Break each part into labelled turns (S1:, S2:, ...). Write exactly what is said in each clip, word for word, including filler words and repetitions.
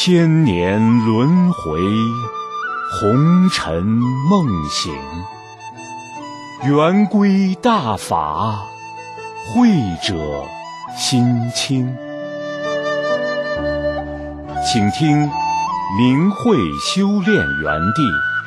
S1: 千年轮回，红尘梦醒，圆规大法，慧者心清。请听明慧修炼园地。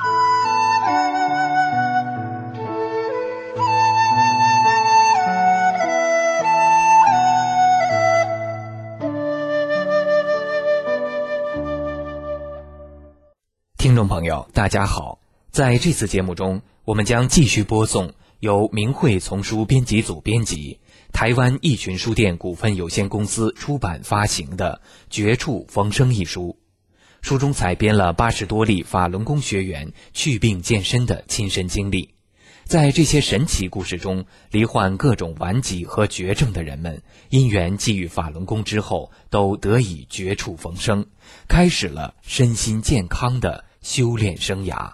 S2: 听众朋友大家好，在这次节目中，我们将继续播送由明慧丛书编辑组编辑、台湾益群书店股份有限公司出版发行的《绝处逢生》一书。书中采编了八十多例法轮功学员祛病健身的亲身经历。在这些神奇故事中，罹患各种顽疾和绝症的人们，因缘际遇法轮功之后，都得以绝处逢生，开始了身心健康的修炼生涯。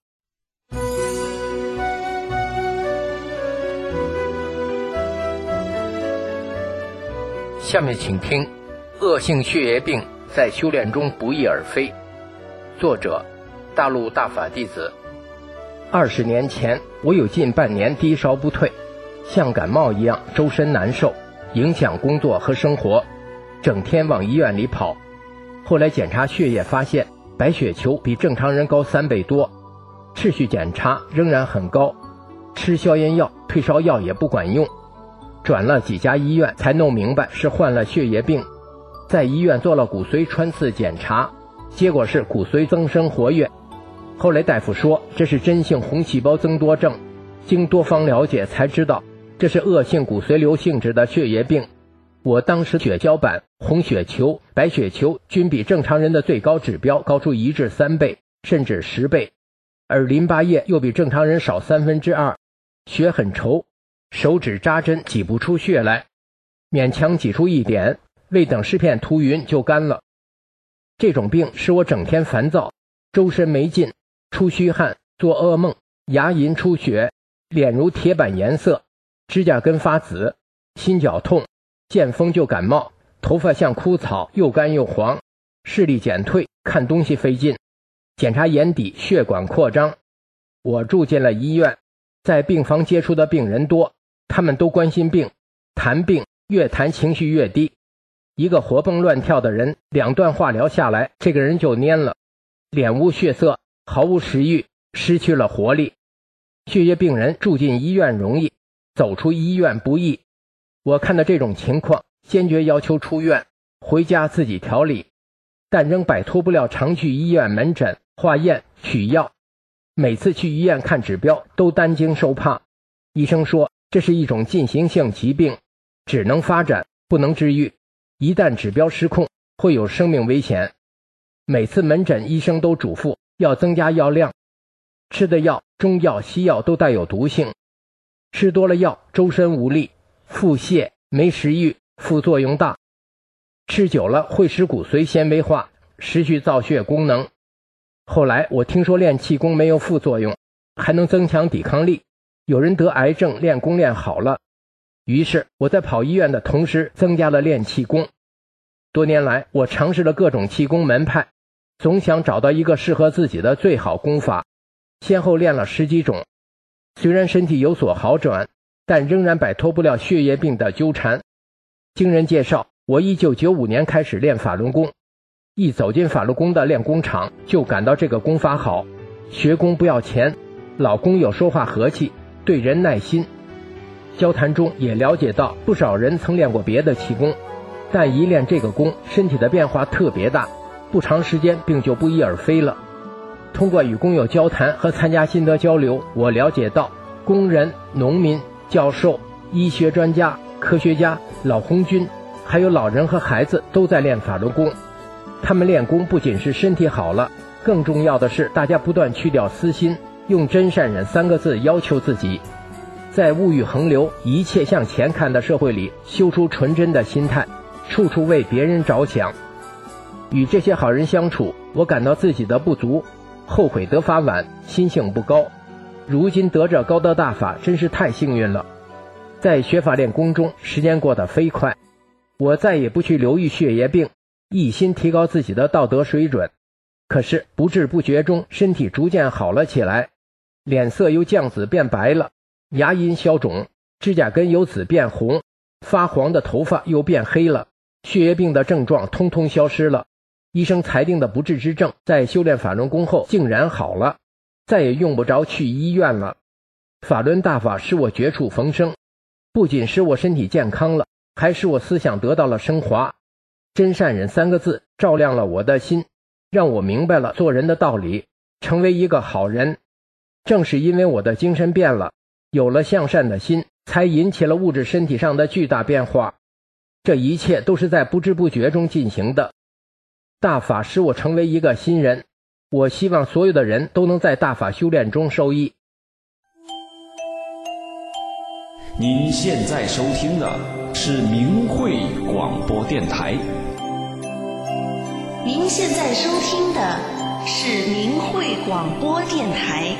S3: 下面请听恶性血液病在修炼中不翼而飞。作者大陆大法弟子。二十年前，我有近半年低烧不退，像感冒一样周身难受，影响工作和生活，整天往医院里跑。后来检查血液发现白血球比正常人高三倍多，持续检查仍然很高，吃消炎药退烧药也不管用，转了几家医院才弄明白是患了血液病。在医院做了骨髓穿刺检查，结果是骨髓增生活跃。后来大夫说这是真性红细胞增多症，经多方了解才知道这是恶性骨髓瘤性质的血液病。我当时血小板、红血球、白血球均比正常人的最高指标高出一至三倍，甚至十倍，而淋巴液又比正常人少三分之二，血很稠，手指扎针挤不出血来，勉强挤出一点，未等湿片涂匀就干了。这种病使我整天烦躁，周身没劲，出虚汗，做噩梦，牙龈出血，脸如铁板颜色，指甲根发紫，心绞痛，见风就感冒，头发像枯草，又干又黄，视力减退，看东西费劲，检查眼底血管扩张。我住进了医院，在病房接触的病人多，他们都关心病，谈病越谈情绪越低。一个活蹦乱跳的人，两段化疗下来，这个人就蔫了，脸无血色，毫无食欲，失去了活力。血液病人住进医院容易，走出医院不易。我看到这种情况，坚决要求出院，回家自己调理，但仍摆脱不了常去医院门诊化验取药。每次去医院看指标都担惊受怕，医生说这是一种进行性疾病，只能发展不能治愈，一旦指标失控会有生命危险。每次门诊医生都嘱咐要增加药量，吃的药中药西药都带有毒性，吃多了药周身无力，腹泻，没食欲，副作用大，吃久了会使骨髓纤维化，失去造血功能。后来我听说练气功没有副作用，还能增强抵抗力，有人得癌症练功练好了，于是我在跑医院的同时增加了练气功。多年来我尝试了各种气功门派，总想找到一个适合自己的最好功法，先后练了十几种，虽然身体有所好转，但仍然摆脱不了血液病的纠缠。经人介绍，我一九九五年开始练法轮功，一走进法轮功的练功场就感到这个功法好，学功不要钱，老功友说话和气，对人耐心。交谈中也了解到不少人曾练过别的气功，但一练这个功，身体的变化特别大，不长时间病就不翼而飞了。通过与工友交谈和参加心得交流，我了解到工人、农民、教授、医学专家、科学家、老红军，还有老人和孩子都在练法轮功。他们练功不仅是身体好了，更重要的是大家不断去掉私心，用真善忍三个字要求自己，在物欲横流、一切向前看的社会里修出纯真的心态，处处为别人着想。与这些好人相处，我感到自己的不足，后悔得法晚，心性不高，如今得这高德大法真是太幸运了。在学法练功中，时间过得飞快，我再也不去留意血液病， 一心提高自己的道德水准。可是不知不觉中，身体逐渐好了起来，脸色由酱紫变白了，牙龈消肿，指甲根由紫变红，发黄的头发又变黑了，血液病的症状通通消失了。医生裁定的不治之症，在修炼法轮功后竟然好了，再也用不着去医院了。法轮大法使我绝处逢生，不仅使我身体健康了，还使我思想得到了升华。真善忍三个字照亮了我的心，让我明白了做人的道理，成为一个好人。正是因为我的精神变了，有了向善的心，才引起了物质身体上的巨大变化。这一切都是在不知不觉中进行的。大法使我成为一个新人，我希望所有的人都能在大法修炼中受益。
S1: 您现在收听的是明慧广播电台。
S4: 您现在收听的是明慧广播电台。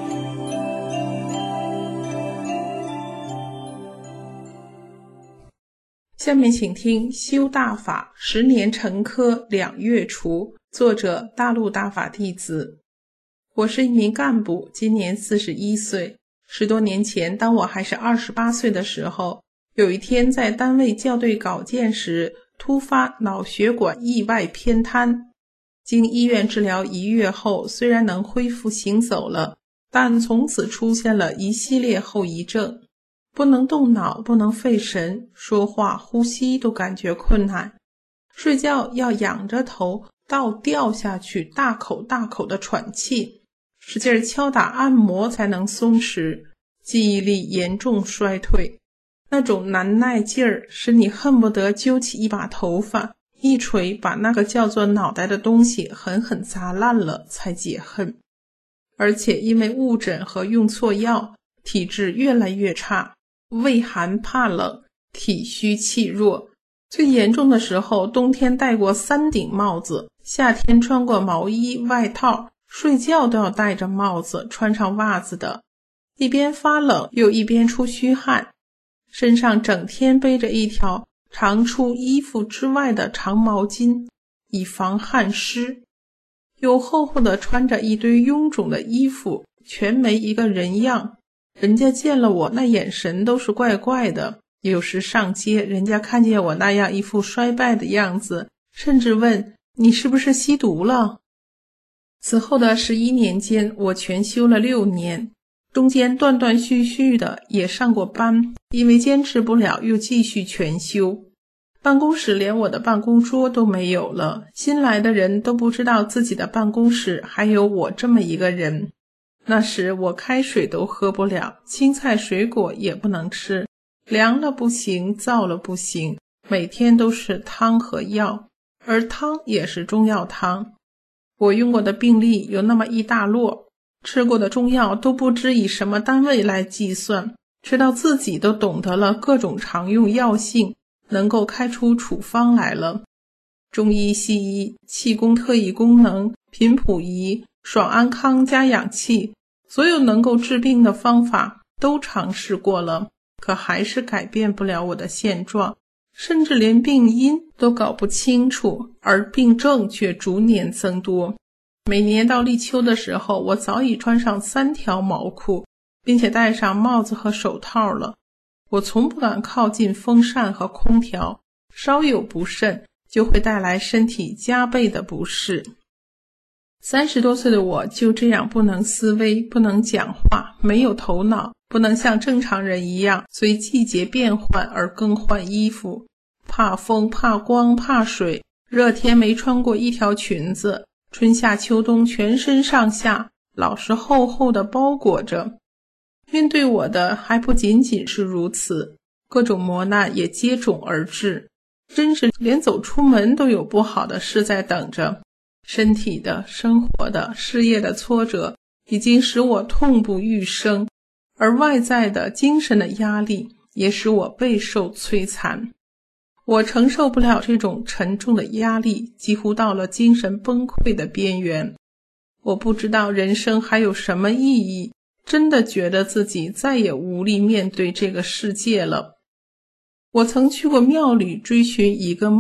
S5: 下面请听《修大法十年成科两月除》，作者大陆大法弟子。我是一名干部，今年四十一岁。十多年前，当我还是二十八岁的时候，有一天在单位校对稿件时，突发脑血管意外偏瘫。经医院治疗一月后，虽然能恢复行走了，但从此出现了一系列后遗症。不能动脑，不能费神，说话呼吸都感觉困难，睡觉要仰着头倒掉下去，大口大口的喘气，使劲敲打按摩才能松弛，记忆力严重衰退。那种难耐劲儿使你恨不得揪起一把头发，一锤把那个叫做脑袋的东西狠狠砸烂了才解恨。而且因为误诊和用错药，体质越来越差，畏寒怕冷，体虚气弱。最严重的时候，冬天戴过三顶帽子，夏天穿过毛衣外套，睡觉都要戴着帽子，穿上袜子的，一边发冷又一边出虚汗，身上整天背着一条长出衣服之外的长毛巾，以防汗湿。又厚厚的穿着一堆臃肿的衣服，全没一个人样。人家见了我那眼神都是怪怪的，有时上街，人家看见我那样一副衰败的样子，甚至问你是不是吸毒了。此后的十一年间，我全修了六年，中间断断续续的也上过班，因为坚持不了又继续全修。办公室连我的办公桌都没有了，新来的人都不知道自己的办公室还有我这么一个人。那时我开水都喝不了，青菜水果也不能吃，凉了不行，燥了不行，每天都是汤和药，而汤也是中药汤。我用过的病历有那么一大摞，吃过的中药都不知以什么单位来计算，直到自己都懂得了各种常用药性，能够开出处方来了。中医西医、气功特异功能、频谱仪、爽安康加氧气，所有能够治病的方法都尝试过了，可还是改变不了我的现状，甚至连病因都搞不清楚，而病症却逐年增多。每年到立秋的时候，我早已穿上三条毛裤，并且戴上帽子和手套了。我从不敢靠近风扇和空调，稍有不慎就会带来身体加倍的不适。三十多岁的我就这样不能思维，不能讲话，没有头脑，不能像正常人一样随季节变换而更换衣服，怕风怕光怕水，热天没穿过一条裙子，春夏秋冬全身上下老是厚厚的包裹着。面对我的还不仅仅是如此，各种磨难也接踵而至，真是连走出门都有不好的事在等着。身体的、生活的、事业的挫折已经使我痛不欲生，而外在的精神的压力也使我备受摧残。我承受不了这种沉重的压力，几乎到了精神崩溃的边缘。我不知道人生还有什么意义，真的觉得自己再也无力面对这个世界了。我曾去过庙里追寻一个梦，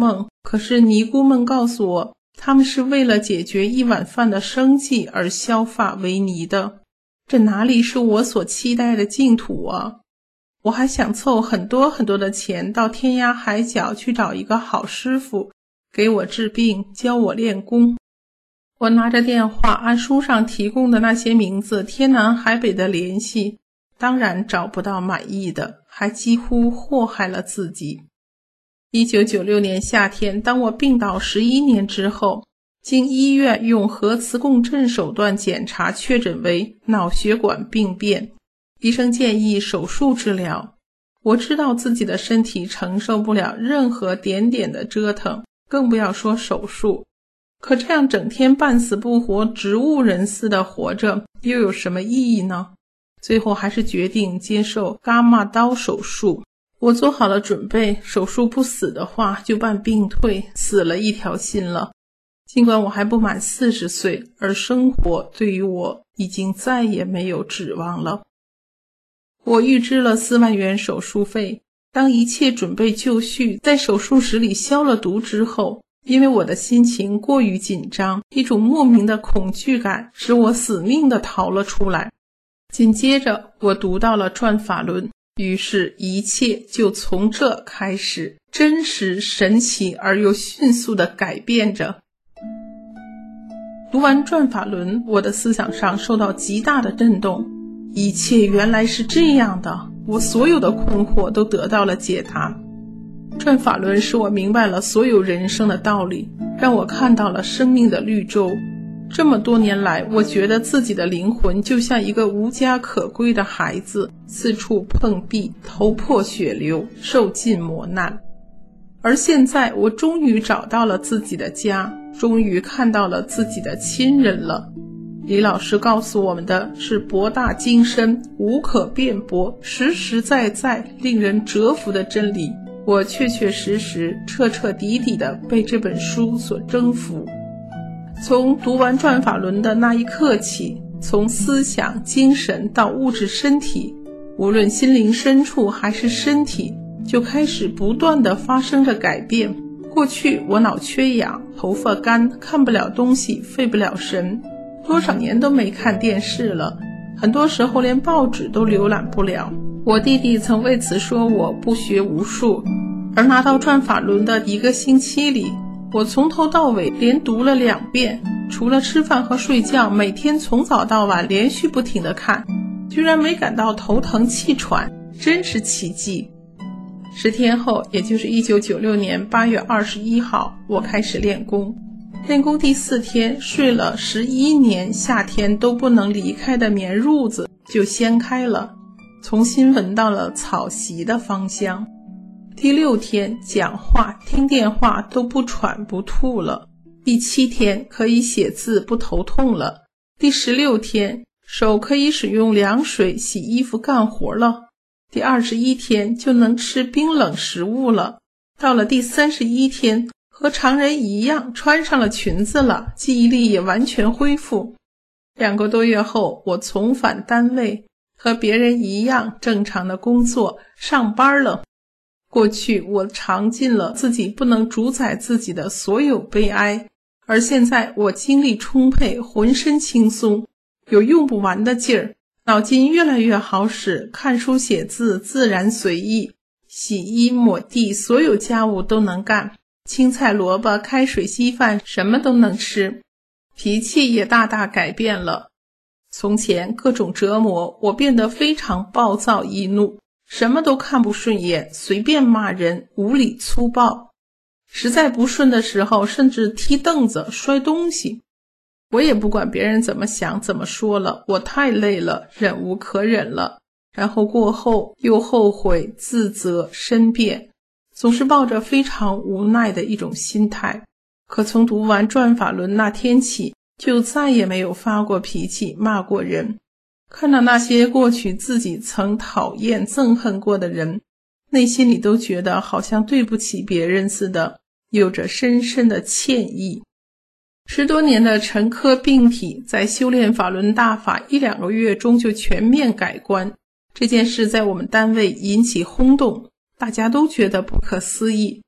S5: 可是尼姑们告诉我，他们是为了解决一碗饭的生计而削发为尼的，这哪里是我所期待的净土啊！我还想凑很多很多的钱到天涯海角去找一个好师傅，给我治病，教我练功。我拿着电话按书上提供的那些名字天南海北的联系，当然找不到满意的，还几乎祸害了自己。一九九六年夏天，当我病倒十一年之后，经医院用核磁共振手段检查，确诊为脑血管病变，医生建议手术治疗。我知道自己的身体承受不了任何点点的折腾，更不要说手术。可这样整天半死不活、植物人似的活着，又有什么意义呢？最后还是决定接受伽马刀手术。我做好了准备，手术不死的话就办病退，死了一条心了。尽管我还不满四十岁，而生活对于我已经再也没有指望了。我预支了四万元手术费，当一切准备就绪，在手术室里消了毒之后，因为我的心情过于紧张，一种莫名的恐惧感使我死命地逃了出来。紧接着我读到了转法轮，于是一切就从这开始，真实神奇而又迅速地改变着。读完转法轮，我的思想上受到极大的震动，一切原来是这样的，我所有的困惑都得到了解答。转法轮使我明白了所有人生的道理，让我看到了生命的绿洲。这么多年来，我觉得自己的灵魂就像一个无家可归的孩子，四处碰壁，头破血流，受尽磨难。而现在我终于找到了自己的家，终于看到了自己的亲人了。李老师告诉我们的是博大精深、无可辩驳、实实在在、令人折服的真理，我确确实实、彻彻底底地被这本书所征服。从读完转法轮的那一刻起，从思想、精神到物质身体，无论心灵深处还是身体，就开始不断地发生着改变。过去我脑缺氧，头发干，看不了东西，费不了神，多少年都没看电视了，很多时候连报纸都浏览不了。我弟弟曾为此说我不学无术，而拿到转法轮的一个星期里，我从头到尾连读了两遍，除了吃饭和睡觉，每天从早到晚连续不停地看，居然没感到头疼气喘，真是奇迹。十天后，也就是一九九六年八月二十一号，我开始练功。练功第四天，睡了十一年夏天都不能离开的棉褥子就掀开了，重新闻到了草席的芳香。第六天，讲话听电话都不喘不吐了。第七天，可以写字不头痛了。第十六天，手可以使用凉水洗衣服干活了。第二十一天，就能吃冰冷食物了。到了第三十一天，和常人一样穿上了裙子了，记忆力也完全恢复。两个多月后，我重返单位，和别人一样正常的工作上班了。过去我尝尽了自己不能主宰自己的所有悲哀，而现在我精力充沛，浑身轻松，有用不完的劲儿，脑筋越来越好使，看书写字自然随意，洗衣抹地所有家务都能干，青菜萝卜开水稀饭什么都能吃，脾气也大大改变了。从前各种折磨，我变得非常暴躁易怒，什么都看不顺眼，随便骂人，无理粗暴，实在不顺的时候甚至踢凳子摔东西。我也不管别人怎么想怎么说了，我太累了，忍无可忍了，然后过后又后悔自责申辩，总是抱着非常无奈的一种心态。可从读完转法轮那天起，就再也没有发过脾气骂过人。看到那些过去自己曾讨厌憎恨过的人，内心里都觉得好像对不起别人似的，有着深深的歉意。十多年的沉疴病体在修炼法轮大法一两个月中就全面改观，这件事在我们单位引起轰动，大家都觉得不可思议。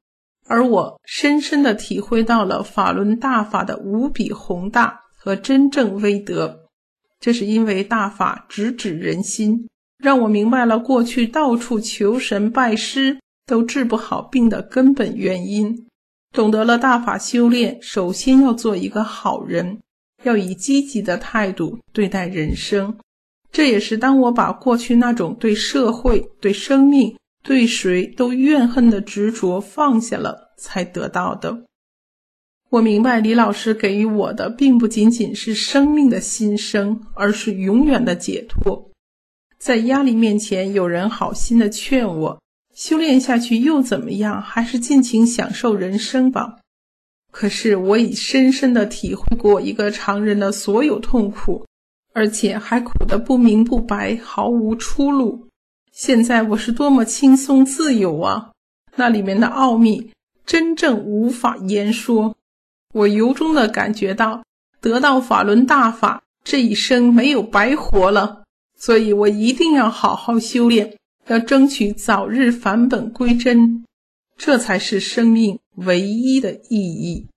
S5: 而我深深地体会到了法轮大法的无比宏大和真正威德。这是因为大法直指人心，让我明白了过去到处求神拜师都治不好病的根本原因，懂得了大法修炼首先要做一个好人，要以积极的态度对待人生。这也是当我把过去那种对社会、对生命、对谁都怨恨的执着放下了才得到的。我明白李老师给予我的并不仅仅是生命的新生，而是永远的解脱。在压力面前，有人好心的劝我，修炼下去又怎么样，还是尽情享受人生吧。可是我已深深的体会过一个常人的所有痛苦，而且还苦得不明不白，毫无出路。现在我是多么轻松自由啊！那里面的奥秘真正无法言说。我由衷地感觉到，得到法轮大法，这一生没有白活了。所以我一定要好好修炼，要争取早日返本归真，这才是生命唯一的意义。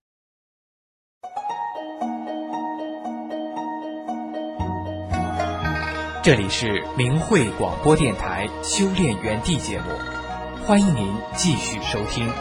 S2: 这里是明慧广播电台修炼园地节目，欢迎您继续收听。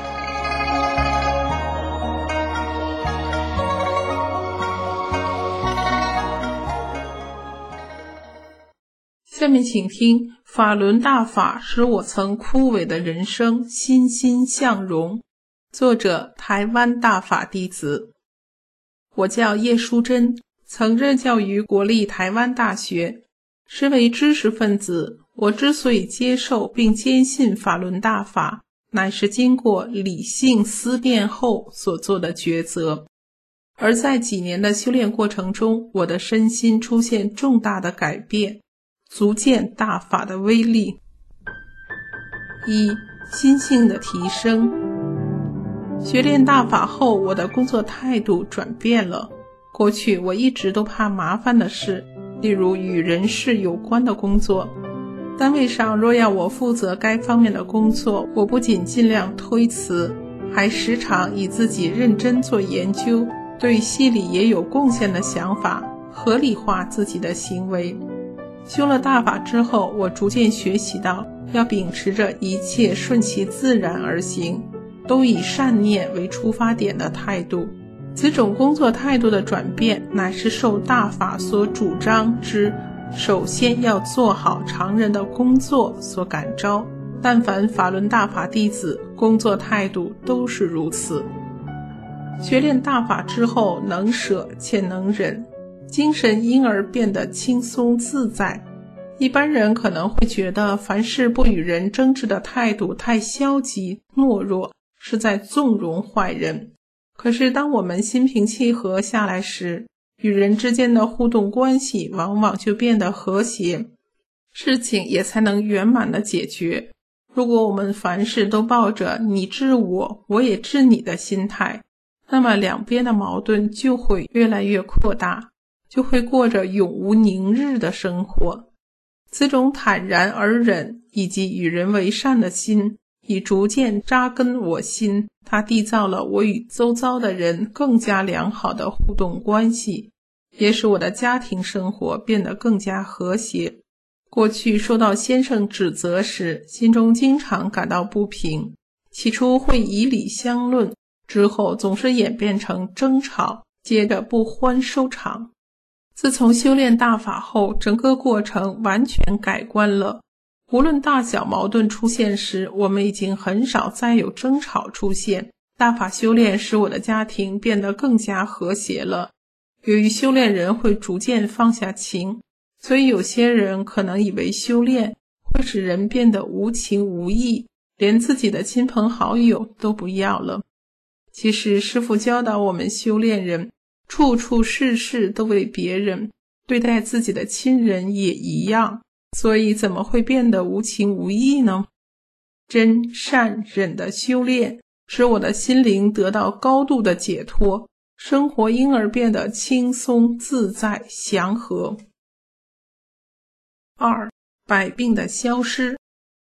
S5: 下面请听法轮大法使我曾枯萎的人生欣欣向荣，作者台湾大法弟子。我叫叶淑珍，曾任教于国立台湾大学。身为知识分子，我之所以接受并坚信法轮大法，乃是经过理性思辨后所做的抉择。而在几年的修炼过程中，我的身心出现重大的改变，足见大法的威力。一、心性的提升。学练大法后，我的工作态度转变了。过去我一直都怕麻烦的事，例如与人事有关的工作。单位上若要我负责该方面的工作，我不仅尽量推辞，还时常以自己认真做研究，对系里也有贡献的想法合理化自己的行为。修了大法之后，我逐渐学习到要秉持着一切顺其自然而行，都以善念为出发点的态度。此种工作态度的转变，乃是受大法所主张之首先要做好常人的工作所感召。但凡法轮大法弟子，工作态度都是如此。学练大法之后，能舍且能忍，精神因而变得轻松自在。一般人可能会觉得凡事不与人争执的态度太消极懦弱，是在纵容坏人。可是当我们心平气和下来时，与人之间的互动关系往往就变得和谐，事情也才能圆满的解决。如果我们凡事都抱着你治我，我也治你的心态，那么两边的矛盾就会越来越扩大，就会过着永无宁日的生活。此种坦然而忍以及与人为善的心，已逐渐扎根我心，它缔造了我与周遭的人更加良好的互动关系，也使我的家庭生活变得更加和谐。过去受到先生指责时，心中经常感到不平，起初会以理相论，之后总是演变成争吵，接着不欢收场。自从修炼大法后，整个过程完全改观了。无论大小矛盾出现时，我们已经很少再有争吵出现。大法修炼使我的家庭变得更加和谐了。由于修炼人会逐渐放下情，所以有些人可能以为修炼会使人变得无情无义，连自己的亲朋好友都不要了。其实师父教导我们修炼人，处处事事都为别人，对待自己的亲人也一样，所以怎么会变得无情无义呢？真善忍的修炼使我的心灵得到高度的解脱，生活因而变得轻松自在祥和。二、百病的消失。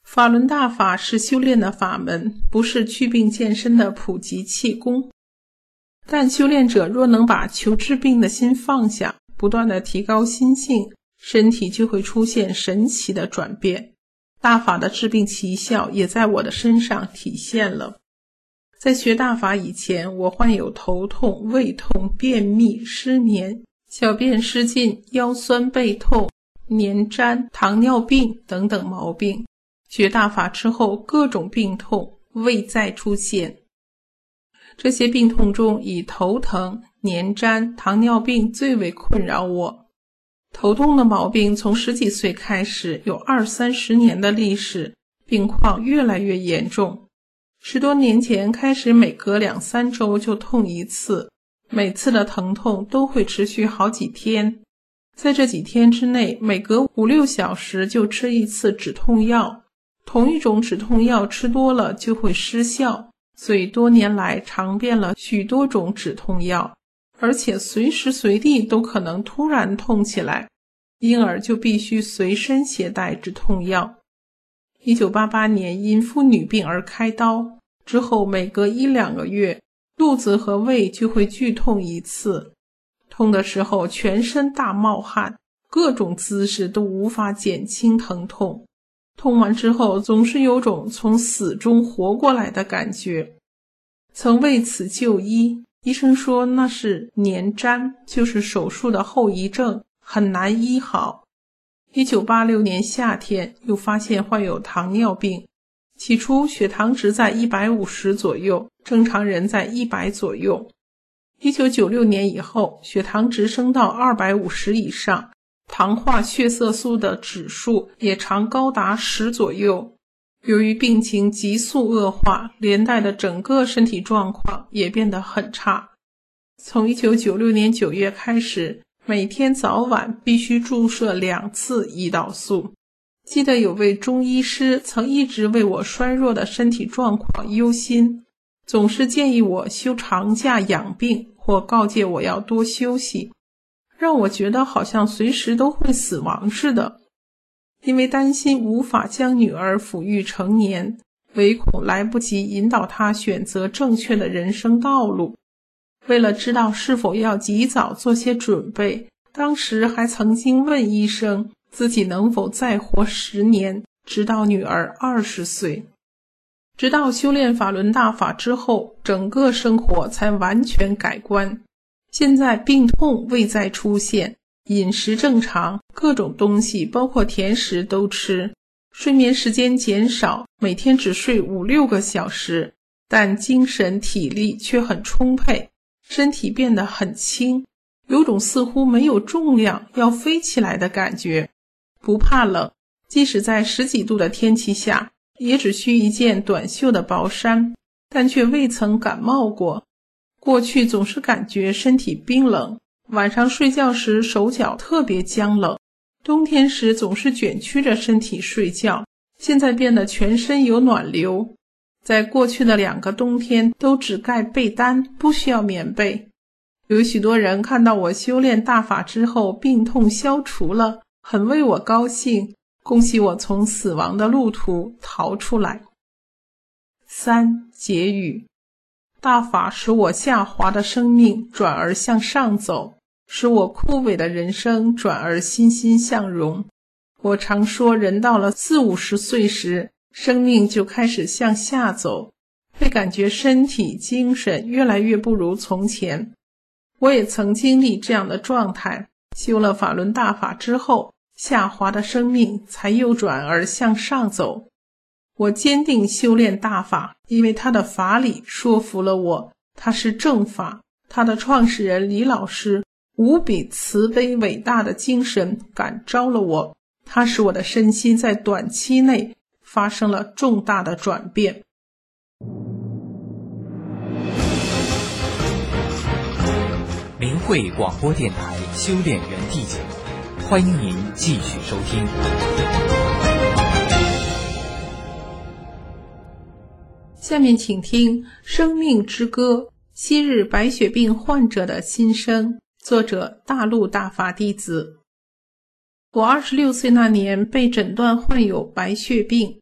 S5: 法轮大法是修炼的法门，不是祛病健身的普及气功。但修炼者若能把求治病的心放下，不断地提高心性，身体就会出现神奇的转变。大法的治病奇效也在我的身上体现了。在学大法以前，我患有头痛、胃痛、便秘、失眠、小便失禁、腰酸背痛、黏粘、糖尿病等等毛病。学大法之后，各种病痛未再出现。这些病痛中，以头疼、黏粘、糖尿病最为困扰我。头痛的毛病从十几岁开始，有二三十年的历史，病况越来越严重。十多年前开始，每隔两三周就痛一次，每次的疼痛都会持续好几天。在这几天之内，每隔五六小时就吃一次止痛药。同一种止痛药吃多了就会失效，所以多年来尝遍了许多种止痛药，而且随时随地都可能突然痛起来，因而就必须随身携带止痛药。一九八八年因妇女病而开刀，之后每隔一两个月，肚子和胃就会剧痛一次，痛的时候全身大冒汗，各种姿势都无法减轻疼痛。痛完之后总是有种从死中活过来的感觉。曾为此就医，医生说那是黏粘，就是手术的后遗症，很难医好。一九八六年夏天又发现患有糖尿病，起初血糖值在一百五十左右，正常人在一百左右。一九九六年以后，血糖值升到二百五十以上，糖化血色素的指数也常高达十左右。由于病情急速恶化，连带的整个身体状况也变得很差。从一九九六年九月开始，每天早晚必须注射两次胰岛素。记得有位中医师曾一直为我衰弱的身体状况忧心，总是建议我休长假养病，或告诫我要多休息，让我觉得好像随时都会死亡似的。因为担心无法将女儿抚育成年，唯恐来不及引导她选择正确的人生道路。为了知道是否要及早做些准备，当时还曾经问医生自己能否再活十年，直到女儿二十岁。直到修炼法轮大法之后，整个生活才完全改观。现在病痛未再出现，饮食正常，各种东西包括甜食都吃，睡眠时间减少，每天只睡五六个小时，但精神体力却很充沛，身体变得很轻，有种似乎没有重量要飞起来的感觉。不怕冷，即使在十几度的天气下，也只需一件短袖的薄衫，但却未曾感冒过。过去总是感觉身体冰冷，晚上睡觉时手脚特别僵冷，冬天时总是卷曲着身体睡觉，现在变得全身有暖流。在过去的两个冬天都只盖被单，不需要棉被。有许多人看到我修炼大法之后病痛消除了，很为我高兴，恭喜我从死亡的路途逃出来。三、结语。大法使我下滑的生命转而向上走，使我枯萎的人生转而欣欣向荣。我常说，人到了四五十岁时，生命就开始向下走，会感觉身体精神越来越不如从前。我也曾经历这样的状态，修了法轮大法之后，下滑的生命才又转而向上走。我坚定修炼大法，因为它的法理说服了我，它是正法，它的创始人李老师无比慈悲伟大的精神感召了我，它使我的身心在短期内发生了重大的转变。
S2: 明慧广播电台修炼园地节目，欢迎您继续收听。
S5: 下面请听《生命之歌》，昔日白血病患者的心声，作者大陆大法弟子。我二十六岁那年被诊断患有白血病，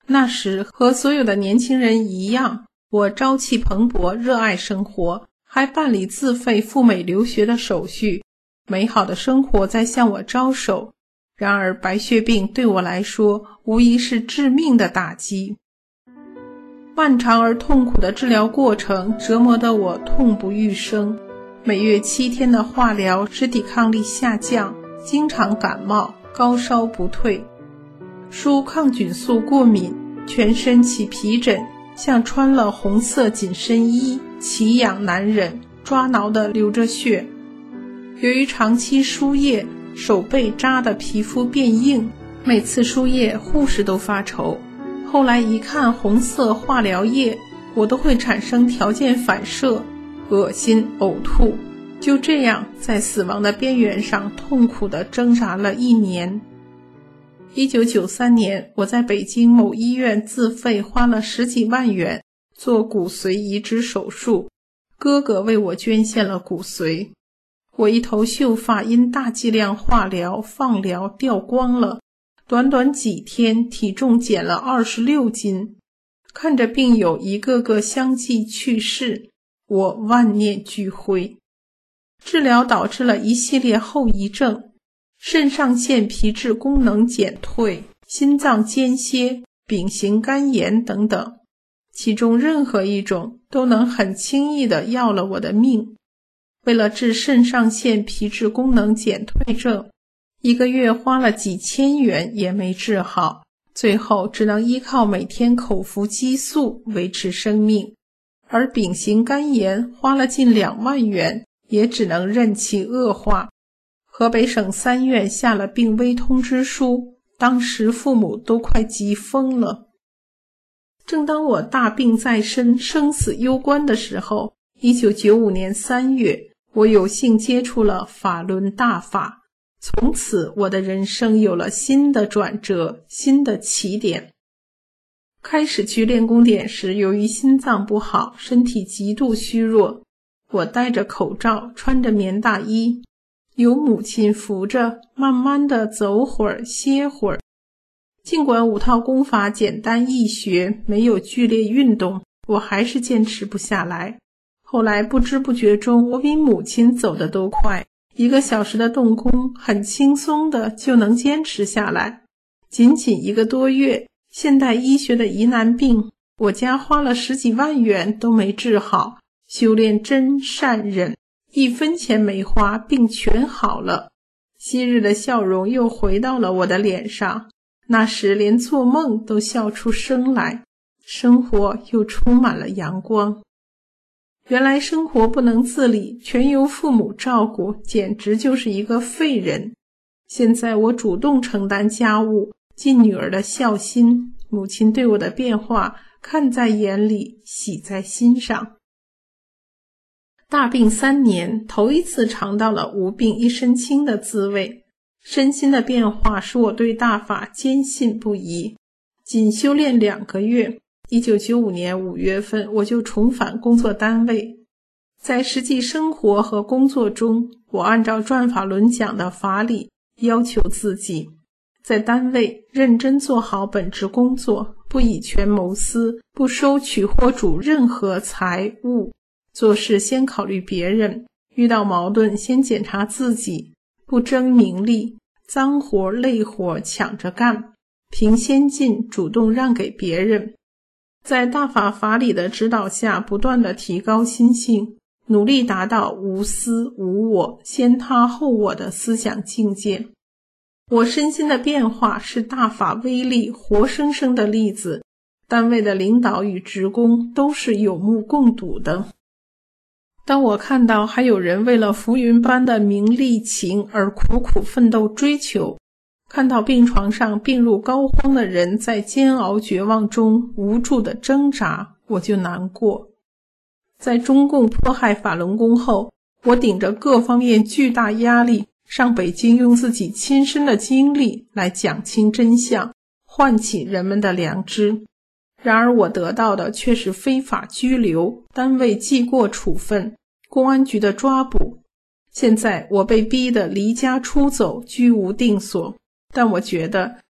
S5: 那时和所有的年轻人一样，我朝气蓬勃，热爱生活，还办理自费赴美留学的手续，美好的生活在向我招手。然而白血病对我来说无疑是致命的打击。漫长而痛苦的治疗过程折磨得我痛不欲生，每月七天的化疗使抵抗力下降，经常感冒，高烧不退，输抗菌素过敏，全身起皮疹，像穿了红色紧身衣，奇痒难忍，抓挠得流着血。由于长期输液，手背扎的皮肤变硬，每次输液护士都发愁。后来一看红色化疗液，我都会产生条件反射，恶心呕吐。就这样在死亡的边缘上痛苦地挣扎了一年。一九九三年，我在北京某医院自费花了十几万元做骨髓移植手术，哥哥为我捐献了骨髓。我一头秀发因大剂量化疗、放疗掉光了，短短几天体重减了二十六斤。看着病友一个个相继去世，我万念俱灰。治疗导致了一系列后遗症，肾上腺皮质功能减退、心脏间歇、丙型肝炎等等，其中任何一种都能很轻易地要了我的命。为了治肾上腺皮质功能减退症，一个月花了几千元也没治好，最后只能依靠每天口服激素维持生命。而丙型肝炎花了近两万元，也只能任其恶化。河北省三院下了病危通知书，当时父母都快急疯了。正当我大病在身，生死攸关的时候，一九九五年三月，我有幸接触了法轮大法，从此我的人生有了新的转折，新的起点。开始去练功点时，由于心脏不好，身体极度虚弱，我戴着口罩，穿着棉大衣，由母亲扶着，慢慢地走会儿，歇会儿。尽管五套功法简单易学，没有剧烈运动，我还是坚持不下来。后来不知不觉中，我比母亲走得都快，一个小时的动功很轻松的就能坚持下来。仅仅一个多月，现代医学的疑难病，我家花了十几万元都没治好，修炼真善忍，一分钱没花，病全好了。昔日的笑容又回到了我的脸上，那时连做梦都笑出声来，生活又充满了阳光。原来生活不能自理，全由父母照顾，简直就是一个废人。现在我主动承担家务，尽女儿的孝心，母亲对我的变化看在眼里，喜在心上。大病三年，头一次尝到了无病一身轻的滋味，身心的变化使我对大法坚信不疑。仅修炼两个月，一九九五年五月份，我就重返工作单位。在实际生活和工作中，我按照转法轮讲的法理要求自己，在单位认真做好本职工作，不以权谋私，不收取或主任何财物，做事先考虑别人，遇到矛盾先检查自己，不争名利，脏活累活抢着干，凭先进主动让给别人。在大法法理的指导下，不断地提高心性，努力达到无私无我，先他后我的思想境界。我身心的变化是大法威力活生生的例子，单位的领导与职工都是有目共睹的。当我看到还有人为了浮云般的名利情而苦苦奋斗追求，看到病床上病入膏肓的人在煎熬绝望中无助的挣扎，我就难过。在中共迫害法轮功后，我顶着各方面巨大压力，上北京用自己亲身的经历来讲清真相，唤起人们的良知。然而我得到的却是非法拘留、单位记过处分、公安局的抓捕。现在我被逼得离家出走，居无定所，但我觉得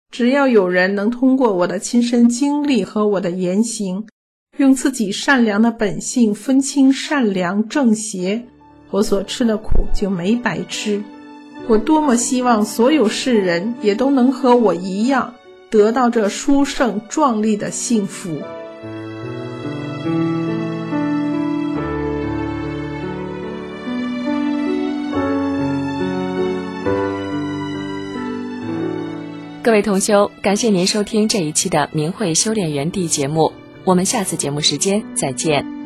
S5: 只要有人能通过我的亲身经历和我的言行，用自己善良的本性分清善良正邪，我所吃的苦就没白吃。我多么希望所有世人也都能和我一样，得到这殊胜壮丽的幸福。
S6: 各位同修，感谢您收听这一期的明慧修炼园地节目，我们下次节目时间再见。